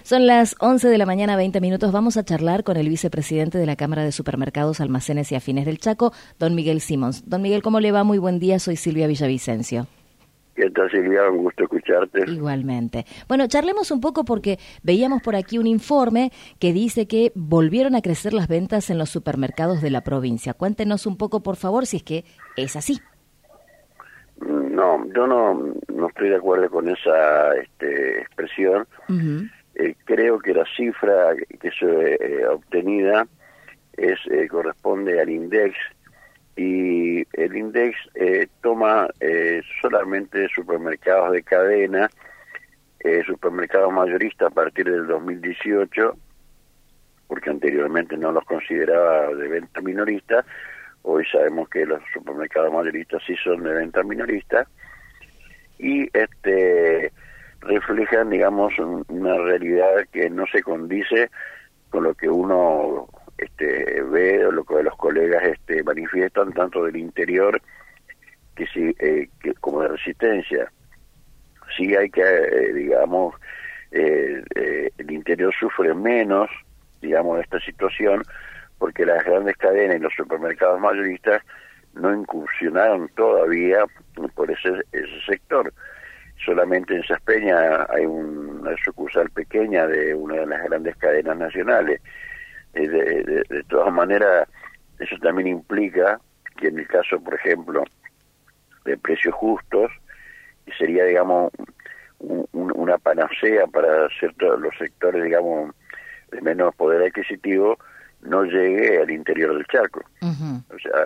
Son las 11 de la mañana, 20 minutos. Vamos a charlar con el vicepresidente de la Cámara de Supermercados, Almacenes y Afines del Chaco, don Miguel Simons. Don Miguel, ¿cómo le va? Muy buen día, soy Silvia Villavicencio. ¿Qué tal, Silvia? Un gusto escucharte. Igualmente. Bueno, charlemos un poco porque veíamos por aquí un informe que dice que volvieron a crecer las ventas en los supermercados de la provincia. Cuéntenos un poco, por favor, si es que es así. No, yo no estoy de acuerdo con esa expresión. Uh-huh. Creo que la cifra que es obtenida corresponde al INDEX, y el INDEX toma solamente supermercados de cadena, supermercados mayoristas a partir del 2018, porque anteriormente no los consideraba de venta minorista. Hoy sabemos que los supermercados mayoristas sí son de venta minorista, y reflejan, digamos, una realidad que no se condice con lo que uno ve, o lo que los colegas manifiestan, tanto del interior que sí, como de Resistencia. Sí hay que, digamos, el interior sufre menos, digamos, esta situación, porque las grandes cadenas y los supermercados mayoristas no incursionaron todavía por ese sector. Solamente en Saspeña hay una sucursal pequeña de una de las grandes cadenas nacionales. De todas maneras, eso también implica que en el caso, por ejemplo, de precios justos, que sería, digamos, una panacea para ciertos los sectores, digamos, de menos poder adquisitivo, no llegue al interior del Chaco. Uh-huh. O sea,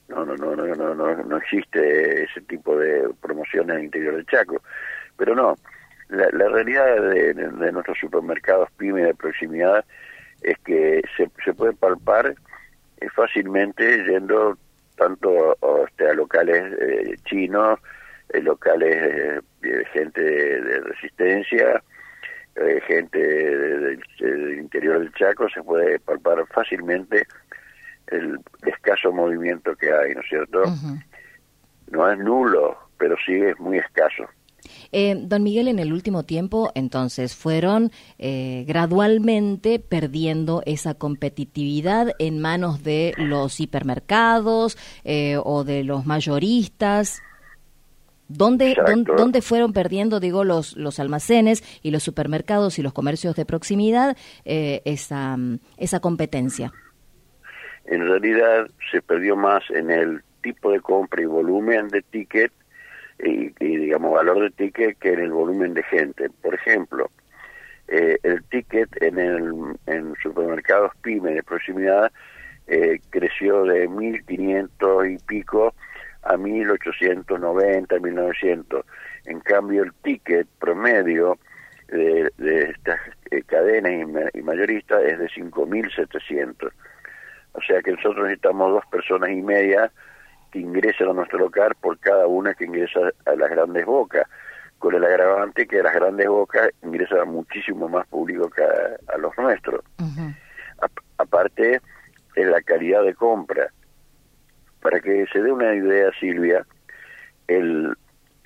no existe ese tipo de promociones en el interior del Chaco. Pero no, la realidad de nuestros supermercados PYME de proximidad es que se puede palpar fácilmente yendo tanto a locales chinos, locales de gente de Resistencia, gente del interior del Chaco. Se puede palpar fácilmente el escaso movimiento que hay, ¿no es cierto? Uh-huh. No es nulo, pero sí es muy escaso. Don Miguel, en el último tiempo, entonces, fueron gradualmente perdiendo esa competitividad en manos de los hipermercados o de los mayoristas. ¿Dónde fueron perdiendo, digo, los almacenes y los supermercados y los comercios de proximidad esa competencia? En realidad se perdió más en el tipo de compra y volumen de ticket y digamos valor de ticket que en el volumen de gente. Por ejemplo, el ticket en supermercados PYME de proximidad creció de 1.500 y pico a 1.890, 1.900. En cambio, el ticket promedio de estas cadenas y mayoristas es de 5.700. O sea que nosotros necesitamos 2 personas y media que ingresen a nuestro local por cada una que ingresa a las grandes bocas, con el agravante que las grandes bocas ingresan muchísimo más público que a los nuestros. Uh-huh. Aparte de la calidad de compra. Para que se dé una idea, Silvia, el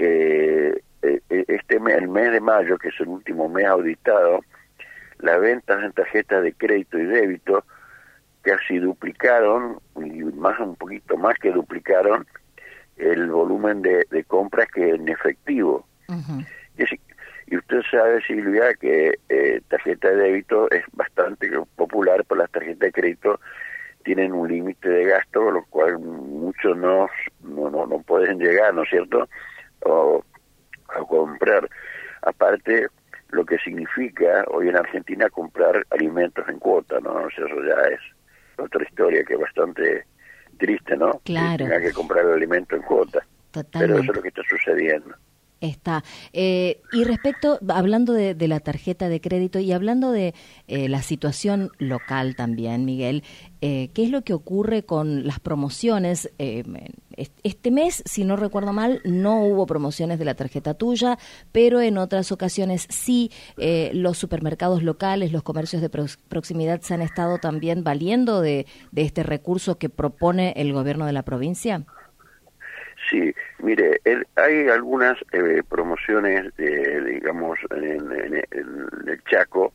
mes de mayo, que es el último mes auditado, las ventas en tarjetas de crédito y débito casi duplicaron, y un poquito más que duplicaron, el volumen de compras que en efectivo. Uh-huh. Y usted sabe, Silvia, que tarjeta de débito es bastante popular, pero las tarjetas de crédito tienen un límite de gasto, con lo cual muchos no pueden llegar, ¿no es cierto?, a comprar. Aparte, lo que significa hoy en Argentina comprar alimentos en cuota, ¿no? O sea, eso ya es otra historia que es bastante triste, ¿no? Claro. Que tenga que comprar el alimento en cuota. Totalmente. Pero eso es lo que está sucediendo. Está. Y respecto, hablando de la tarjeta de crédito y hablando de la situación local también, Miguel, ¿qué es lo que ocurre con las promociones? Este mes, si no recuerdo mal, no hubo promociones de la tarjeta tuya, pero en otras ocasiones sí, los supermercados locales, los comercios de proximidad se han estado también valiendo de este recurso que propone el gobierno de la provincia. Sí, mire, hay algunas promociones, digamos, en el Chaco,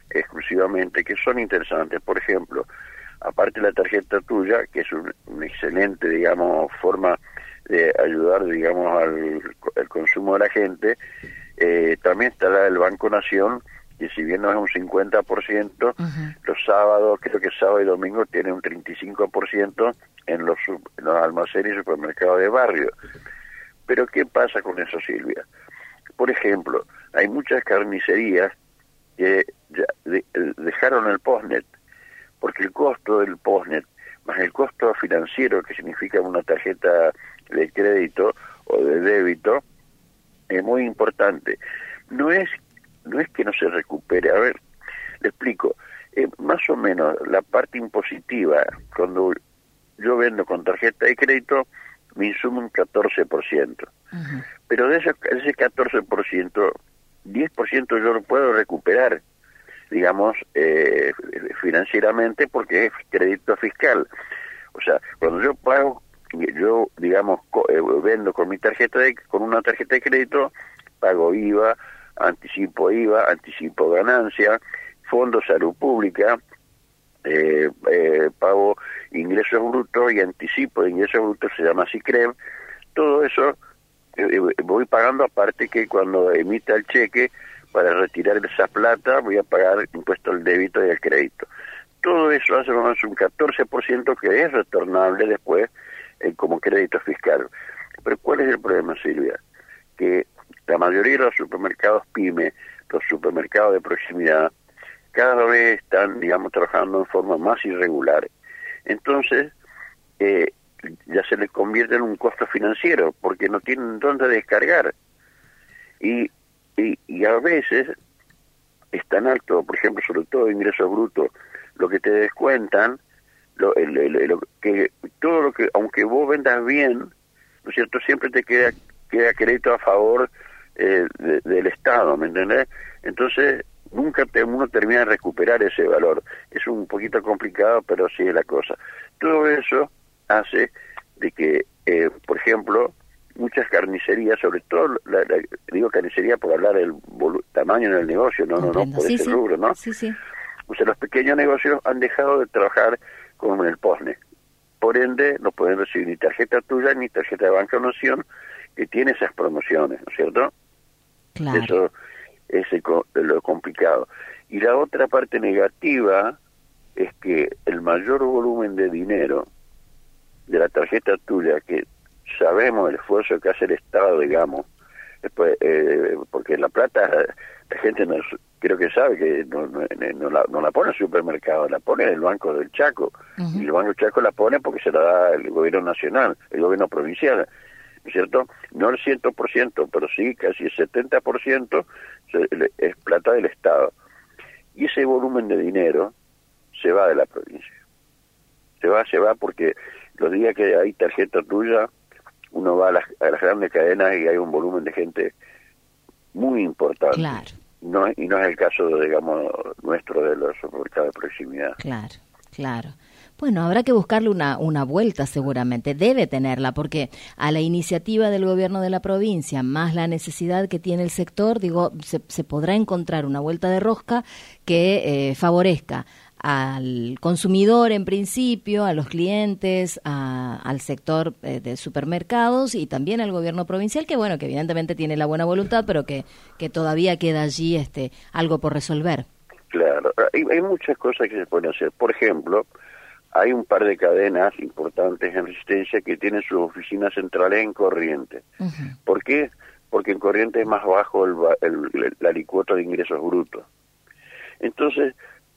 exclusivamente que son interesantes. Por ejemplo, aparte de la tarjeta tuya, que es una excelente, digamos, forma de ayudar, digamos, al consumo de la gente, también está la del Banco Nación, que si bien no es un 50%, los sábados, creo que sábado y domingo tiene un 35% en los almacenes y supermercados de barrio. Pero ¿qué pasa con eso, Silvia? Por ejemplo, hay muchas carnicerías que ya dejaron el postnet, porque el costo del postnet más el costo financiero que significa una tarjeta de crédito o de débito es muy importante. No es que no se recupere. A ver, le explico. Más o menos la parte impositiva, cuando yo vendo con tarjeta de crédito, me insume un 14%. Pero de ese 14%, 10% yo lo puedo recuperar, digamos, financieramente, porque es crédito fiscal. O sea, cuando yo pago, yo, digamos, vendo con con una tarjeta de crédito, pago IVA, anticipo ganancia, Fondo Salud Pública, pago ingresos brutos y anticipo de ingresos brutos, se llama SICREV. Todo eso voy pagando, aparte que cuando emita el cheque para retirar esa plata voy a pagar impuesto al débito y al crédito. Todo eso hace más o menos un 14% que es retornable después como crédito fiscal. Pero ¿cuál es el problema, Silvia? Que la mayoría de los supermercados PYME, los supermercados de proximidad, cada vez están, digamos, trabajando en forma más irregular. Entonces, ya se les convierte en un costo financiero, porque no tienen dónde descargar. Y a veces es tan alto, por ejemplo, sobre todo ingresos brutos, lo que te descuentan, que todo lo que, aunque vos vendas bien, ¿no es cierto?, siempre te queda crédito a favor del Estado, ¿me entendés? Entonces, nunca uno termina de recuperar ese valor. Es un poquito complicado, pero sí es la cosa. Todo eso hace de que, por ejemplo, muchas carnicerías, sobre todo, digo carnicería por hablar del tamaño del negocio, no por ese rubro, ¿no? Sí, sí. O sea, los pequeños negocios han dejado de trabajar con el POSNE. Por ende, no pueden recibir ni tarjeta tuya ni tarjeta de Banco Nación, que tiene esas promociones, ¿no es cierto? Claro. Eso es lo complicado. Y la otra parte negativa es que el mayor volumen de dinero de la tarjeta tuya, que sabemos el esfuerzo que hace el Estado, digamos, después, porque la plata, la gente no, creo que sabe que no la pone en el supermercado, la pone en el Banco del Chaco, y el Banco del Chaco la pone porque se la da el gobierno nacional, el gobierno provincial, ¿no es cierto? No el 100%, pero sí casi el 70% es plata del Estado. Y ese volumen de dinero se va de la provincia. Se va porque los días que hay tarjeta tuya, uno va a las grandes cadenas y hay un volumen de gente muy importante. Claro. Y no es el caso, digamos, nuestro de los supermercados de proximidad. Claro, claro. Bueno, habrá que buscarle una vuelta seguramente, debe tenerla, porque a la iniciativa del gobierno de la provincia, más la necesidad que tiene el sector, digo, se podrá encontrar una vuelta de rosca que favorezca al consumidor en principio, a los clientes, al sector de supermercados y también al gobierno provincial, que bueno, que evidentemente tiene la buena voluntad, pero que todavía queda allí algo por resolver. Claro, hay muchas cosas que se pueden hacer. Por ejemplo, hay un par de cadenas importantes en Resistencia que tienen sus oficinas centrales en Corrientes. ¿Por qué? Porque en Corrientes es más bajo la alicuota de ingresos brutos. Entonces,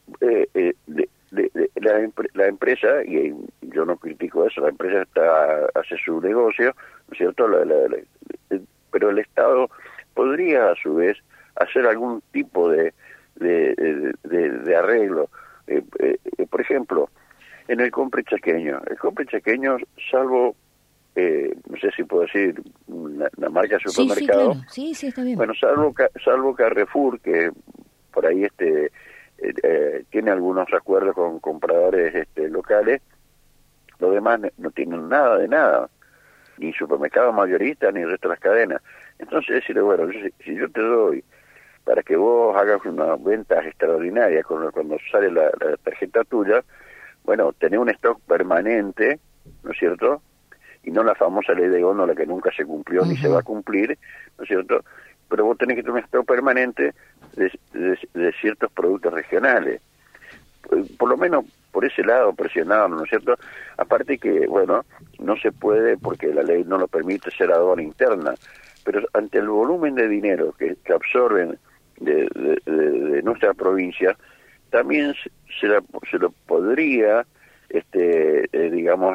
la empresa, y yo no critico eso, la empresa hace su negocio, ¿no es cierto? Pero el Estado podría, a su vez, hacer algún tipo de arreglo. Por ejemplo, en el Compre Chaqueño, salvo, no sé si puedo decir la marca de supermercado. Sí, está bien. Bueno, salvo Carrefour, que por ahí tiene algunos acuerdos con compradores locales, los demás no tienen nada de nada, ni supermercados mayoristas ni el resto de las cadenas. Entonces decirle, bueno, si yo te doy para que vos hagas una venta extraordinaria cuando sale la tarjeta tuya, bueno, tener un stock permanente, ¿no es cierto? Y no la famosa ley de góndola que nunca se cumplió ni se va a cumplir, ¿no es cierto? Pero vos tenés que tener un stock permanente de ciertos productos regionales. Por lo menos por ese lado presionado, ¿no es cierto? Aparte que, bueno, no se puede porque la ley no lo permite ser aduana interna, pero ante el volumen de dinero que absorben de nuestra provincia, también se lo podría, digamos,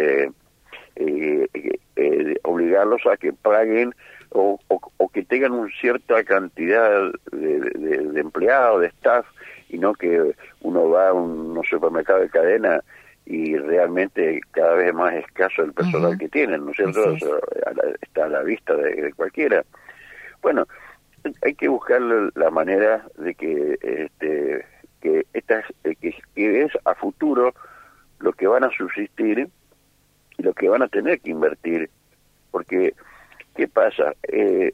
obligarlos a que paguen o que tengan una cierta cantidad de empleados, de staff, y no que uno va a un supermercado de cadena y realmente cada vez más escaso el personal que tienen, ¿no es cierto? Sí. Está a la vista de cualquiera. Bueno, hay que buscar la manera de que que es a futuro lo que van a subsistir y lo que van a tener que invertir, porque ¿qué pasa? Que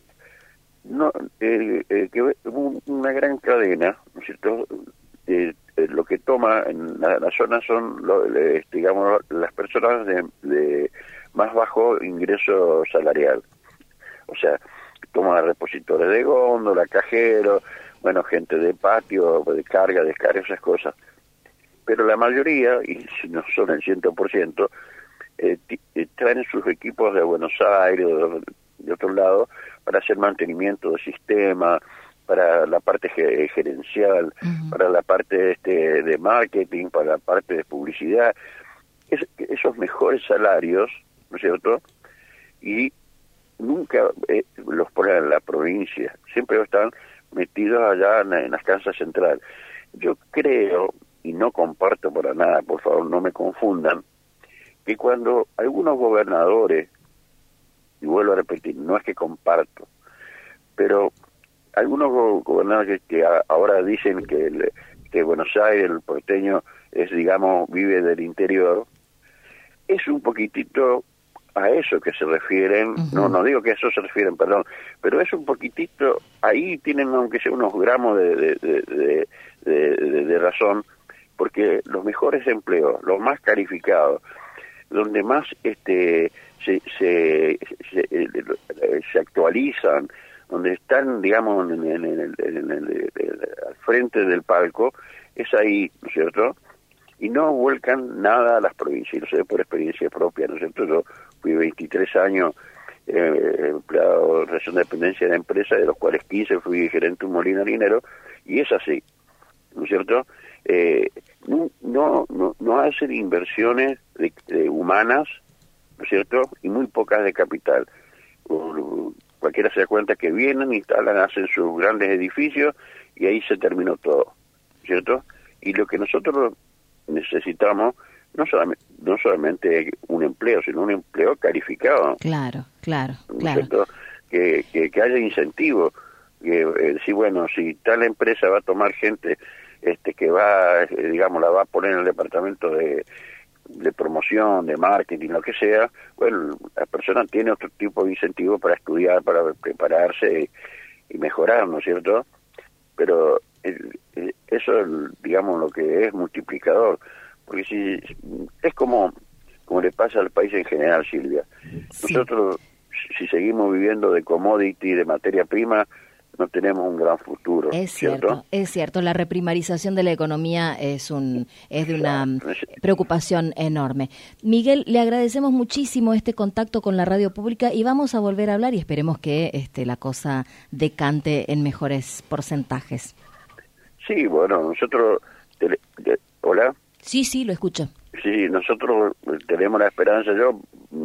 una gran cadena, ¿no es cierto? Lo que toma en la zona son, digamos, las personas de más bajo ingreso salarial. O sea, toma repositores de góndola, cajeros, bueno, gente de patio, de carga, descarga, esas cosas. Pero la mayoría, y si no son el 100%, traen sus equipos de Buenos Aires, de otro lado, para hacer mantenimiento del sistema, para la parte gerencial, para la parte de marketing, para la parte de publicidad, esos mejores salarios, ¿no es cierto? Y nunca los ponen en la provincia, siempre están metidos allá en las casas central. Yo creo, y no comparto para nada, por favor no me confundan, que cuando algunos gobernadores, y vuelvo a repetir, no es que comparto, pero algunos gobernadores que ahora dicen que Buenos Aires, el porteño, digamos, vive del interior, es un poquitito a eso que se refieren, no digo que a eso se refieren, perdón, pero es un poquitito, ahí tienen aunque sea unos gramos de razón, porque los mejores empleos, los más calificados, donde más se actualizan, donde están, digamos, al frente del palco, es ahí, ¿no es cierto? Y no vuelcan nada a las provincias, y lo sé por experiencia propia, ¿no es cierto? Yo fui 23 años empleado de relación de dependencia de la empresa, de los cuales 15 fui gerente de un molino harinero, y es así, ¿no es cierto? No hacen inversiones humanas, ¿no es cierto? Y muy pocas de capital. Cualquiera se da cuenta que vienen, instalan, hacen sus grandes edificios y ahí se terminó todo, ¿cierto? Y lo que nosotros necesitamos no solamente un empleo, sino un empleo calificado. Claro. ¿Cierto? Que haya incentivos, si bueno, si tal empresa va a tomar gente que va, digamos, la va a poner en el departamento de promoción, de marketing, lo que sea, bueno, la persona tiene otro tipo de incentivo para estudiar, para prepararse y mejorar, ¿no es cierto? Pero eso, digamos, lo que es multiplicador, porque si es como le pasa al país en general, Silvia. Sí. Nosotros, si seguimos viviendo de commodity, de materia prima, no tenemos un gran futuro. Es cierto. La reprimarización de la economía es de una preocupación enorme. Miguel, le agradecemos muchísimo este contacto con la radio pública y vamos a volver a hablar y esperemos que la cosa decante en mejores porcentajes. Sí, bueno, nosotros... ¿Hola? Sí, lo escucho. Sí, nosotros tenemos la esperanza. Yo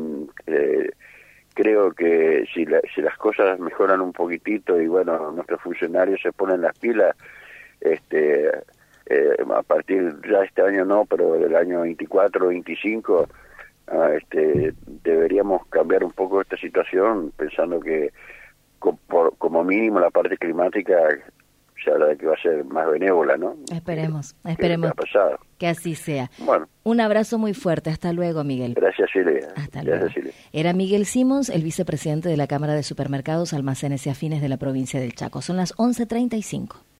creo que si las cosas mejoran un poquitito y bueno, nuestros funcionarios se ponen las pilas, a partir ya este año no, pero del año 24, 25, deberíamos cambiar un poco esta situación, pensando que como mínimo la parte climática se habla de que va a ser más benévola, ¿no? Esperemos. Que ha pasado. Que así sea. Bueno. Un abrazo muy fuerte. Hasta luego, Miguel. Gracias, Silvia. Hasta luego. Silvia. Era Miguel Simons, el vicepresidente de la Cámara de Supermercados, Almacenes y Afines de la provincia del Chaco. Son las 11:35.